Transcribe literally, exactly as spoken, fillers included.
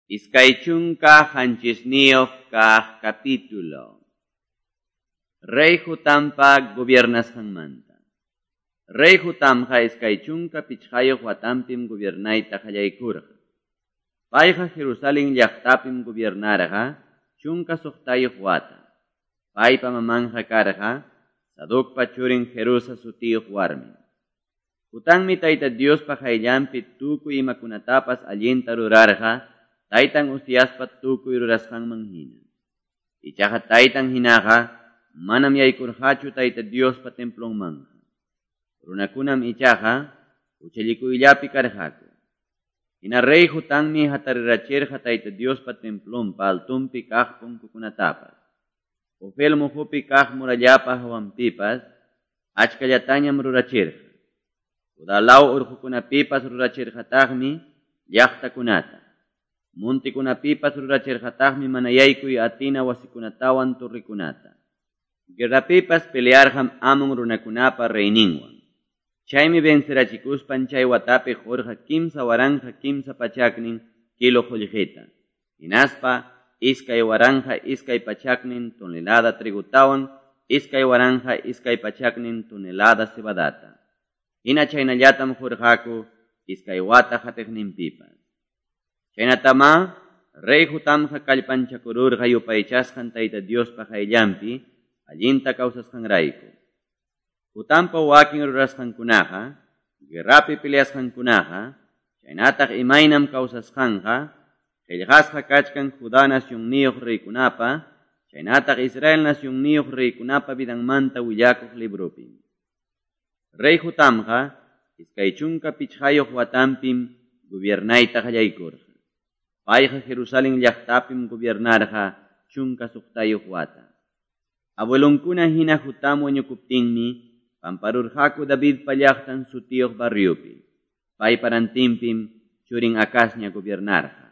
Iskaychunka hanchisniyuq kaq capítulo. Rey Hutampa gobiernasqanmanta. Rey Hutamqa iskaychunka pichqayuq watampim gobiernayta qallaykurqa. Payqa Jerusalén llaqtapim gobiernarqa chunka suqtayuq wata. Paypa mamanqa karqa Sadokpa churin Jerusa sutiyuq warmi. Hutanmi Tayta Diospa qayllanpi tukuy imakunatapas allinta rurarqa Taytan Uziaspa tukuy rurasqanman hina. Ichaqa taytan hinaqa manam yaykurqachu Tayta Diospa templonmanqa. Runakunam ichaqa uchallikuyllapi karqaku. Hina rey Hutanmi hatarirachirqa Tayta Diospa templonpa altunpi kaq punkukunatapas. Ofel muhupi kaq murallapa hawanpipas achkallatañam rurachirqa. Udalaw urqukunapipas rurachirqataqmi llaqtakunata. Muntikunapipas rurachirqataqmi mana yaykuy atina wasikunatawan turrikunata. Guerrapipas pelearqam amun runakunapa reyninwan. Chaymi vencerachikuspan chay watapi qurqa kimsa waranja kimsa pachaknin kilo qullqita. Hinaspa iskay waranja iskay pachaknin tonelada trigutawan, iskay waranja iskay pachaknin tonelada cebadata. Hina chaynallatam qurqaku iskay wata hatiqninpipas. Chaynatama, rey Hutamqa kallpanchakururqa yupaychasqan Tayta Diospa qayllanpi allinta kawsasqanrayku. Hutampa wakin rurasqankunaqa, guerrapi peleasqankunaqa, chaynataq imaynam kawsasqanqa, qillqasqa kachkan Judá nasyunniyuq reykunapa, chaynataq Israel nasyunniyuq reykunapa vidanmanta willakuq librupi. Rey Hutamqa iskaychunka pichqayuq watampim gobiernayta qallaykurqa. Payqa Jerusalén llaqtapim gobiernarqa chunka suqtayuq wata. Abuelonkuna hina Hutam wañukuptinmi pamparurqaku Davidpa llaqtan sutiyuq barriupi. Pay parantinpim churin Acazña gobiernarqa.